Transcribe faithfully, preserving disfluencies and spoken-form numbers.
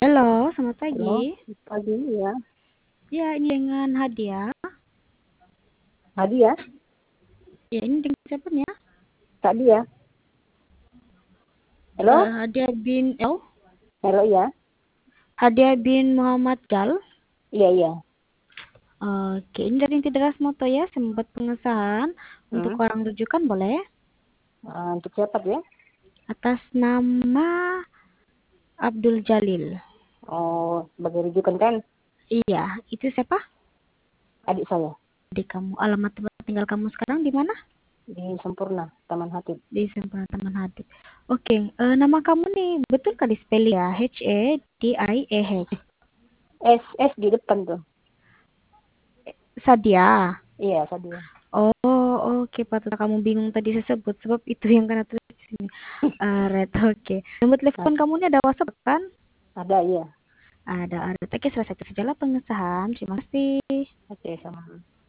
Halo, selamat Halo, pagi. pagi ya. Ya, ini dengan Hadiah. Hadi ya, Ya, ini dengan siapa nih ya? tadi ya. Eh, Halo, Hadiah bin El, halo ya. Hadiah bin Muhammad Gal. Iya iya. Oke, ini dari Intideras Moto ya, sempat pengesahan untuk Hmm. orang rujukan boleh? Ah, untuk siapa tuh ya? Atas nama Abdul Jalil. Oh, sebagai rujukan kan Iya, itu siapa? adik saya Adik kamu. Alamat tempat tinggal kamu sekarang di mana? di Sempurna, Taman Hatib. Di Sempurna Taman Hati. Oke, eh, nama kamu nih betul kah di spell ya? H E D I E H. S S di depan tuh. Sadia. Iya, Sadia. Oh, oke, patut kamu bingung tadi saya sebut sebab itu yang kena tulis di sini. Ah, Red, oke. Nomor Nah, telepon kamu ini ada WhatsApp kan? ada ya. Ada, ada. Oke, selesai sajalah pengesahan. Terima kasih. Oke, sama.